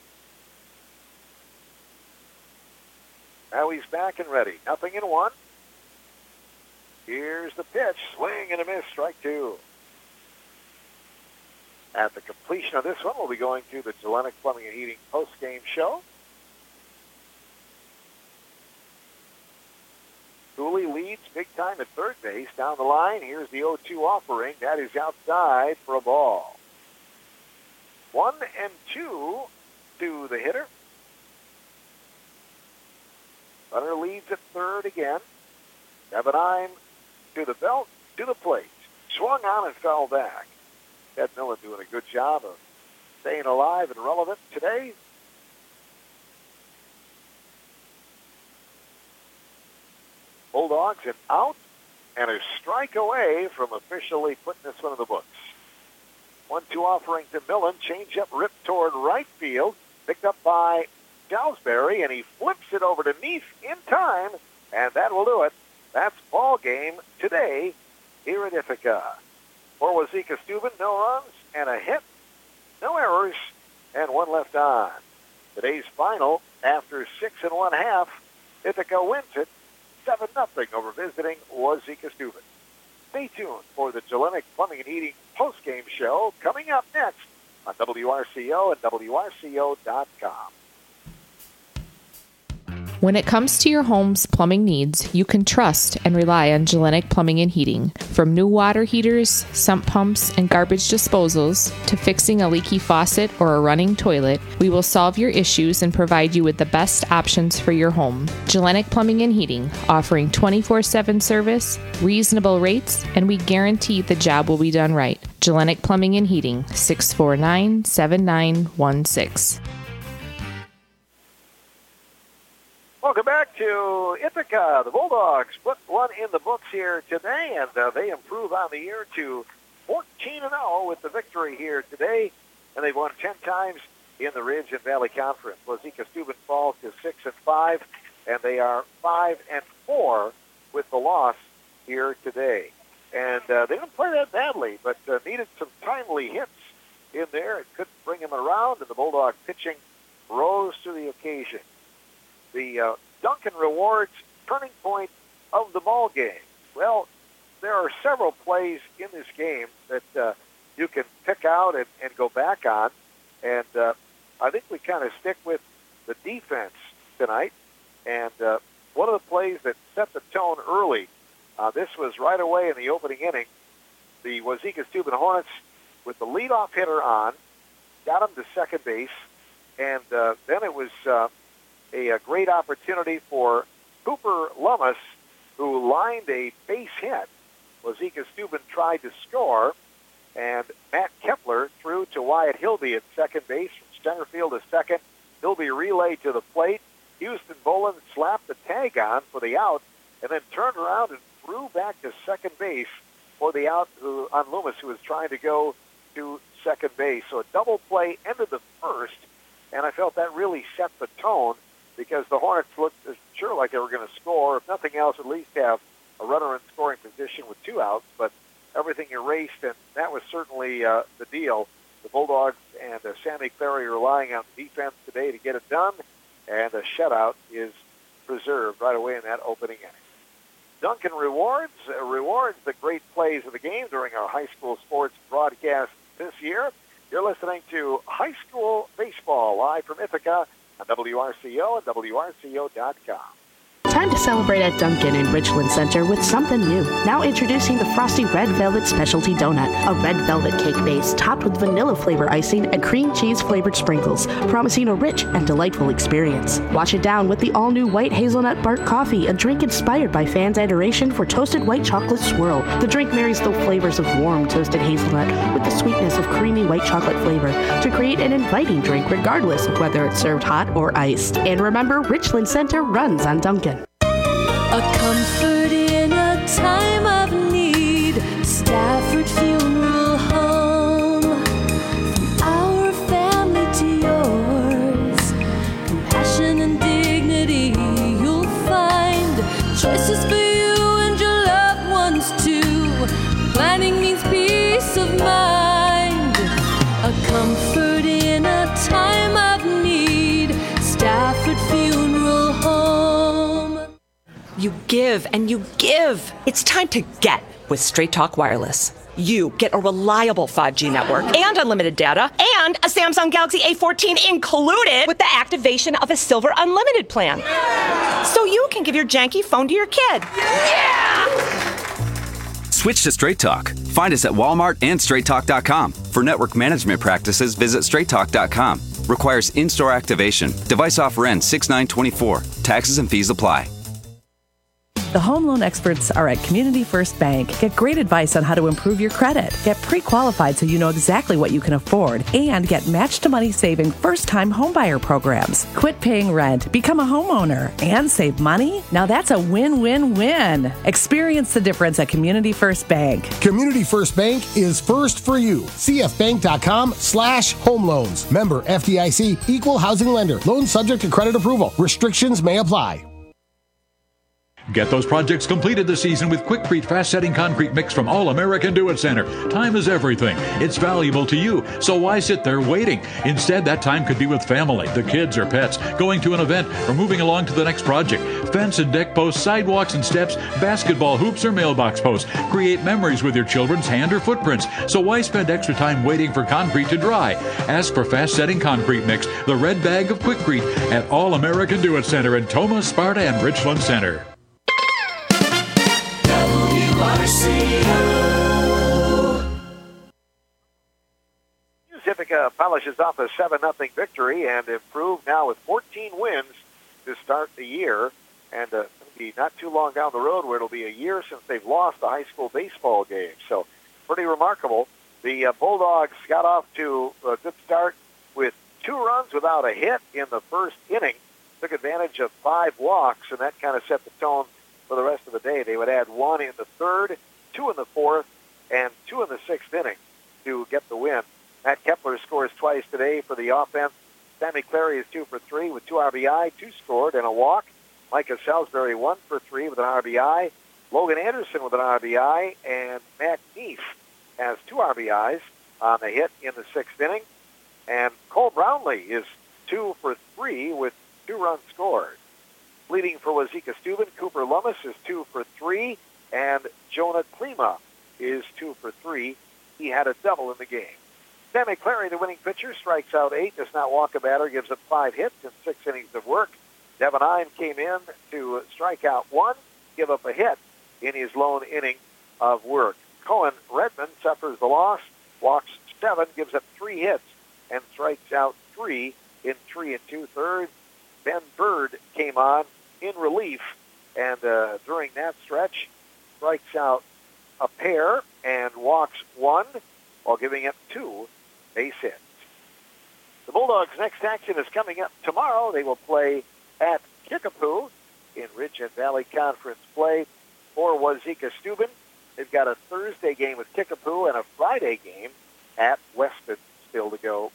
Now he's back and ready. 0-1. Here's the pitch. Swing and a miss. Strike 2. At the completion of this one, we'll be going to the Gillenick Plumbing and Heating post-game show. Cooley leads big time at third base. Down the line, here's the 0-2 offering. That is outside for a ball. 1-2 to the hitter. Runner leads at third again. Devin I'm to the belt, to the plate. Swung on and fell back. Ted Millen doing a good job of staying alive and relevant today. Bulldogs an out and a strike away from officially putting this one in the books. 1-2 offering to Millen. Change up ripped toward right field. Picked up by Salisbury, and he flips it over to Neef in time, and that will do it. That's ball game today here at Ithaca. For Wazeeka Steuben, no runs and a hit, no errors, and 1 left on. Today's final, after 6 1/2, Ithaca wins it 7-0 over visiting Wazeeka Steuben. Stay tuned for the Gillenick Plumbing and Heating post-game show coming up next on WRCO and WRCO.com. When it comes to your home's plumbing needs, you can trust and rely on Gellenic Plumbing and Heating. From new water heaters, sump pumps, and garbage disposals, to fixing a leaky faucet or a running toilet, we will solve your issues and provide you with the best options for your home. Gellenic Plumbing and Heating, offering 24/7 service, reasonable rates, and we guarantee the job will be done right. Gellenic Plumbing and Heating, 649-7916. Welcome back to Ithaca. The Bulldogs put one in the books here today, and they improve on the year to 14-0 with the victory here today, and they've won 10 times in the Ridge and Valley Conference. Wazeeka-Steuben falls to 6-5, and they are 5-4 with the loss here today. And they didn't play that badly, but needed some timely hits in there. It couldn't bring them around, and the Bulldog pitching rose to the occasion. The Duncan Rewards turning point of the ball game. Well, there are several plays in this game that you can pick out and go back on, and I think we kind of stick with the defense tonight. And one of the plays that set the tone early, this was right away in the opening inning. The Wazeeka-Steuben Hornets, with the leadoff hitter on, got him to second base, and then it was a great opportunity for Cooper Lummis, who lined a base hit. Wazeeka-Steuben tried to score, and Matt Kepler threw to Wyatt Hilby at second base from center field to second. Hilby relayed to the plate. Houston Boland slapped the tag on for the out, and then turned around and threw back to second base for the out on Loomis, who was trying to go to second base. So a double play ended the first, and I felt that really set the tone, because the Hornets looked sure like they were going to score. If nothing else, at least have a runner in scoring position with two outs, but everything erased, and that was certainly the deal. The Bulldogs and Sammy Clary relying on defense today to get it done, and a shutout is preserved right away in that opening inning. Duncan rewards the great plays of the game during our high school sports broadcast this year. You're listening to High School Baseball live from Ithaca on WRCO and WRCO.com. Time to celebrate at Dunkin' in Richland Center with something new. Now introducing the Frosty Red Velvet Specialty Donut, a red velvet cake base topped with vanilla flavor icing and cream cheese flavored sprinkles, promising a rich and delightful experience. Wash it down with the all-new white hazelnut bark coffee, a drink inspired by fans' adoration for toasted white chocolate swirl. The drink marries the flavors of warm toasted hazelnut with the sweetness of creamy white chocolate flavor to create an inviting drink regardless of whether it's served hot or iced. And remember, Richland Center runs on Dunkin'. A comfort in a time of need. Stafford Funeral Home. From our family to yours. Compassion and dignity you'll find. Choices for you and your loved ones too. Planning means peace of mind. A comfort in a time of need. Stafford Funeral Home. You give and you give. It's time to get with Straight Talk Wireless. You get a reliable 5G network and unlimited data and a Samsung Galaxy A14 included with the activation of a Silver Unlimited plan. So you can give your janky phone to your kid. Yeah! Switch to Straight Talk. Find us at Walmart and StraightTalk.com. For network management practices, visit StraightTalk.com. Requires in-store activation. Device offer ends 6/9/24. Taxes and fees apply. The home loan experts are at Community First Bank. Get great advice on how to improve your credit. Get pre-qualified so you know exactly what you can afford. And get match-to-money saving first-time homebuyer programs. Quit paying rent, become a homeowner, and save money? Now that's a win-win-win. Experience the difference at Community First Bank. Community First Bank is first for you. CFBank.com/home loans. Member FDIC, equal housing lender. Loan subject to credit approval. Restrictions may apply. Get those projects completed this season with Quikrete fast-setting concrete mix from All American Do-It Center. Time is everything. It's valuable to you, so why sit there waiting? Instead, that time could be with family, the kids or pets, going to an event, or moving along to the next project. Fence and deck posts, sidewalks and steps, basketball hoops, or mailbox posts. Create memories with your children's hand or footprints, so why spend extra time waiting for concrete to dry? Ask for fast-setting concrete mix, the red bag of Quikrete, at All American Do-It Center in Toma, Sparta, and Richland Center. Ithaca polishes off a 7-0 victory and improved now with 14 wins to start the year. And it'll be not too long down the road where it'll be a year since they've lost a high school baseball game. So pretty remarkable. The Bulldogs got off to a good start with 2 runs without a hit in the first inning. Took advantage of 5 walks, and that kind of set the tone for the rest of the day. They would add 1 in the third, 2 in the fourth, and 2 in the sixth inning to get the win. Matt Kepler scores twice today for the offense. Sammy Clary is 2 for 3 with 2 RBI, 2 scored, and a walk. Micah Salisbury 1 for 3 with an RBI. Logan Anderson with an RBI, and Matt Neef has 2 RBIs on the hit in the sixth inning. And Cole Brownlee is 2 for 3 with 2 runs scored. Leading for Wazeeka Steuben, Cooper Lummis is 2 for 3, and Jonah Klima is 2 for 3. He had a double in the game. Sammy Clary, the winning pitcher, strikes out 8, does not walk a batter, gives up 5 hits in 6 innings of work. Devin Ime came in to strike out 1, give up a hit in his lone inning of work. Cohen Redmond suffers the loss, walks 7, gives up 3 hits, and strikes out 3 in 3 2/3. Ben Bird came on in relief, and during that stretch, strikes out a pair and walks 1 while giving up 2 base hits. The Bulldogs' next action is coming up tomorrow. They will play at Kickapoo in Ridge and Valley Conference play for Wazeeka Steuben. They've got a Thursday game with Kickapoo and a Friday game at Weston still to go.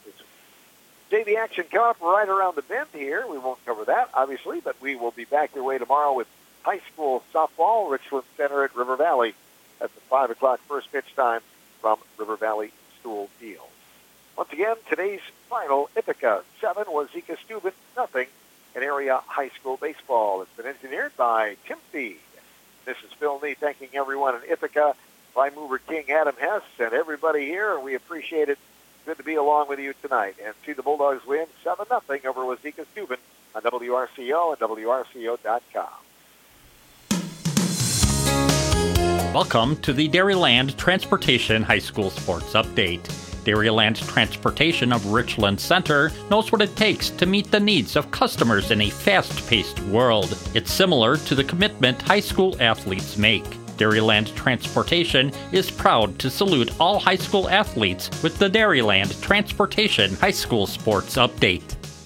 JV action coming up right around the bend here. We won't cover that, obviously, but we will be back your way tomorrow with high school softball, Richland Center at River Valley at the 5 o'clock first pitch time from River Valley School Field. Once again, today's final, Ithaca 7, Wazeeka Steuben 0 in area high school baseball. It's been engineered by Tim Feed. This is Phil Nee thanking everyone in Ithaca, by Mover King, Adam Hess, and everybody here. We appreciate it. Good to be along with you tonight and see the Bulldogs win 7-0 over Wazeeka Steuben on WRCO and WRCO.com. Welcome to the Dairyland Transportation High School Sports Update. Dairyland Transportation of Richland Center knows what it takes to meet the needs of customers in a fast-paced world. It's similar to the commitment high school athletes make. Dairyland Transportation is proud to salute all high school athletes with the Dairyland Transportation High School Sports Update.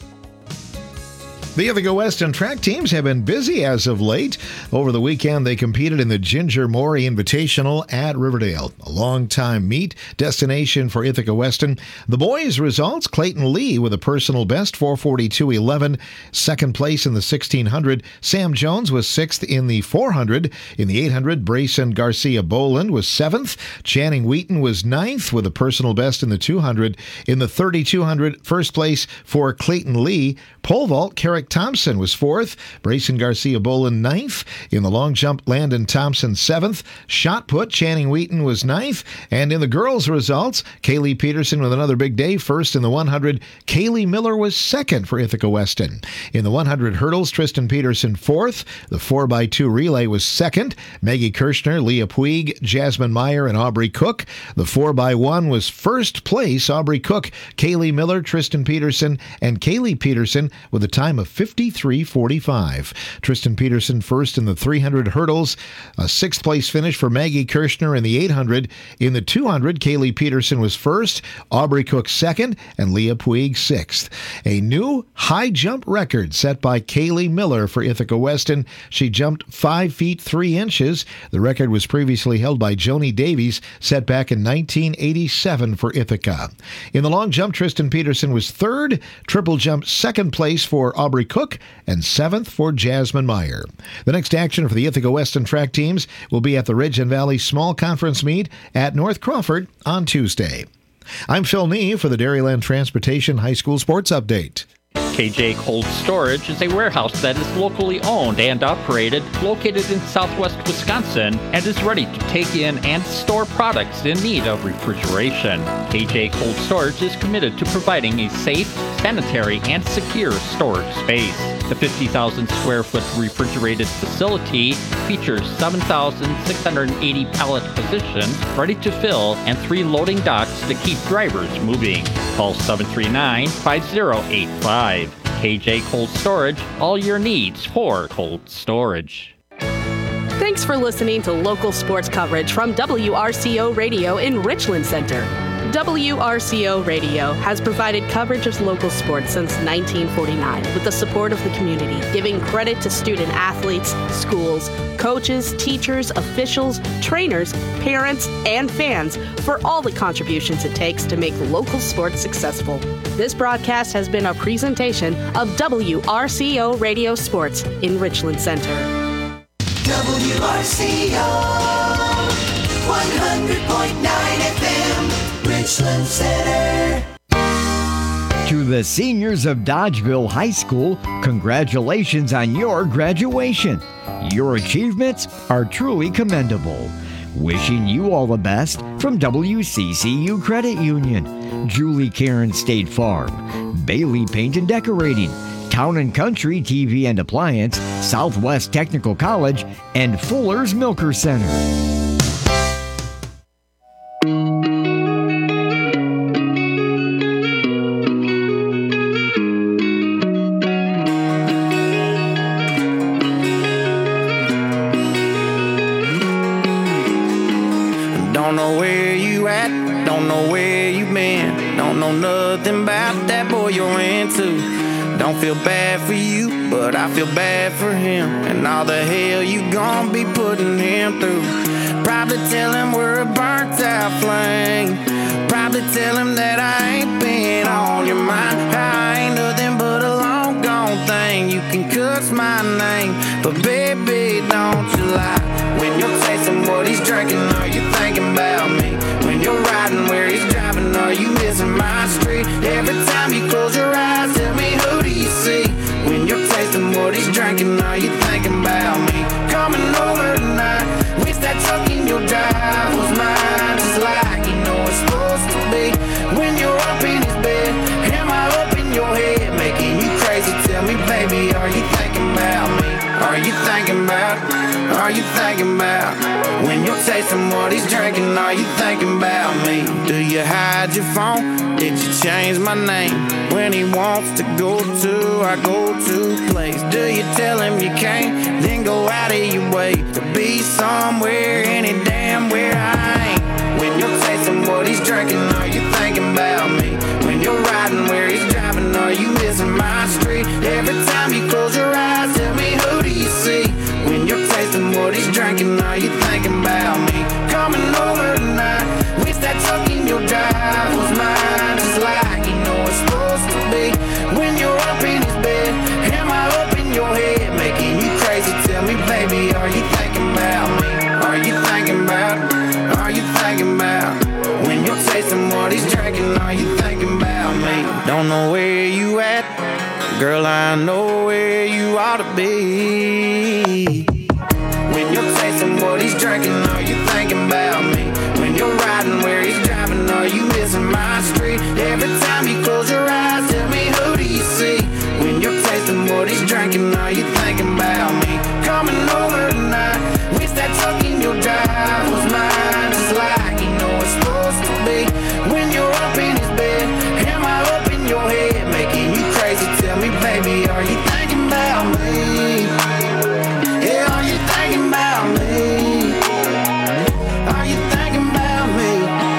The Ithaca Weston track teams have been busy as of late. Over the weekend, they competed in the Ginger Maury Invitational at Riverdale, a long-time meet destination for Ithaca Weston. The boys' results, Clayton Lee with a personal best, 442.11, second place in the 1600. Sam Jones was 6th in the 400. In the 800, Brayson Garcia Boland was 7th. Channing Wheaton was 9th with a personal best in the 200. In the 3200, first place for Clayton Lee. Pole vault, Carrick Thompson was 4th. Brayson Garcia Boland 9th. In the long jump, Landon Thompson 7th. Shot put, Channing Wheaton was 9th. And in the girls' results, Kaylee Peterson with another big day, 1st in the 100. Kaylee Miller was 2nd for Ithaca Weston. In the 100 hurdles, Tristan Peterson 4th. The 4x2 relay was 2nd. Maggie Kirshner, Leah Puig, Jasmine Meyer, and Aubrey Cook. The 4x1 was first place, Aubrey Cook, Kaylee Miller, Tristan Peterson, and Kaylee Peterson with a time of 53:45. Tristan Peterson first in the 300 hurdles, a 6th place finish for Maggie Kirshner in the 800. In the 200, Kaylee Peterson was first, Aubrey Cook 2nd, and Leah Puig 6th. A new high jump record set by Kaylee Miller for Ithaca Weston. She jumped 5 feet 3 inches. The record was previously held by Joni Davies, set back in 1987 for Ithaca. In the long jump, Tristan Peterson was 3rd, triple jump 2nd place for Aubrey Cook, and 7th for Jasmine Meyer. The next action for the Ithaca Weston track teams will be at the Ridge and Valley Small Conference Meet at North Crawford on Tuesday. I'm Phil Nee for the Dairyland Transportation High School Sports Update. KJ Cold Storage is a warehouse that is locally owned and operated, located in southwest Wisconsin, and is ready to take in and store products in need of refrigeration. KJ Cold Storage is committed to providing a safe, sanitary, and secure storage space. The 50,000 square foot refrigerated facility features 7,680 pallet positions ready to fill and 3 loading docks to keep drivers moving. Call 739-5085. KJ Cold Storage, all your needs for cold storage. Thanks for listening to local sports coverage from WRCO Radio in Richland Center. WRCO Radio has provided coverage of local sports since 1949 with the support of the community, giving credit to student athletes, schools, coaches, teachers, officials, trainers, parents, and fans for all the contributions it takes to make local sports successful. This broadcast has been a presentation of WRCO Radio Sports in Richland Center. WRCO 100.9 FM, Richland Center. To the seniors of Dodgeville High School, congratulations on your graduation. Your achievements are truly commendable. Wishing you all the best from WCCU Credit Union, Julie Karen State Farm, Bailey Paint and Decorating, Town and Country TV and Appliance, Southwest Technical College, and Fuller's Milker Center. Don't know where you at, don't know where you been, don't know nothing about that boy you're into. Don't feel bad for you, but I feel bad for him, and all the hell you gon' be putting him through. Probably tell him we're a burnt out flame, probably tell him that I ain't been on your mind. I ain't nothing but a long gone thing. You can cuss my name, but baby, don't you lie. When you're tasting what he's drinking, are you thinking about me? When you're riding where he's driving, are you missing my street? Every time you close your eyes, tell me, who do you see? When you're tasting what he's drinking, are you thinking about me? Coming over tonight, wish that truck in your drive was mine, just like you know it's supposed to be. When you're up in his bed, am I up in your head, making you crazy? Tell me, baby, are you thinking about me? Are you thinking about? Are you thinking about? When you're tasting what he's drinking, are you thinking about me? Do you hide your phone? Did you change my name? When he wants to go to our go-to place, do you tell him you can't? Then go out of your way to be somewhere, any damn where I ain't. When you're tasting what he's drinking, are you thinking about me? When you're riding where he's driving, are you missing my street? Every time you close your eyes, tell me, who do you see? When you're tasting what he's drinking, are you thinking about me? Coming over tonight, wish that truck in your drive was mine, just like you know it's supposed to be. When you're up in his bed, am I up in your head, making you crazy? Tell me, baby, are you thinking about me? Are you thinking about? Are you thinking about? When you're tasting what he's drinking, are you thinking about me? Don't know where you at, girl, I know where you ought to be. When you're tasting what he's drinking, are you thinking about me? When you're riding where he's driving, are you missing my street? Every time you close your eyes, tell me, who do you see? When you're tasting what he's drinking, are you thinking about me? Coming over tonight, wish that truck in your drive was mine, just like you know it's supposed to be. When you're up in his bed, am I up in your head, making you crazy? Tell me, baby, are you thinking about me? Yeah, are you thinking about me? Are you thinking about me?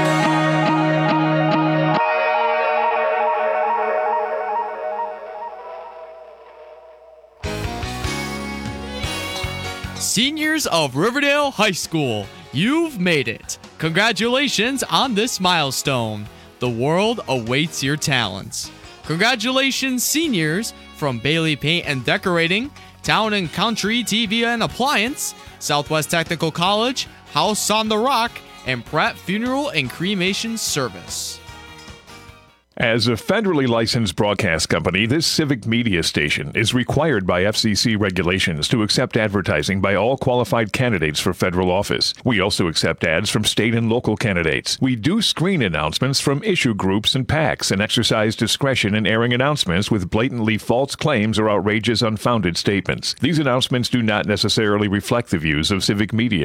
Seniors of Riverdale High School, you've made it. Congratulations on this milestone. The world awaits your talents. Congratulations, seniors, from Bailey Paint and Decorating, Town and Country TV and Appliance, Southwest Technical College, House on the Rock, and Pratt Funeral and Cremation Service. As a federally licensed broadcast company, this civic media station is required by FCC regulations to accept advertising by all qualified candidates for federal office. We also accept ads from state and local candidates. We do screen announcements from issue groups and PACs and exercise discretion in airing announcements with blatantly false claims or outrageous unfounded statements. These announcements do not necessarily reflect the views of civic media.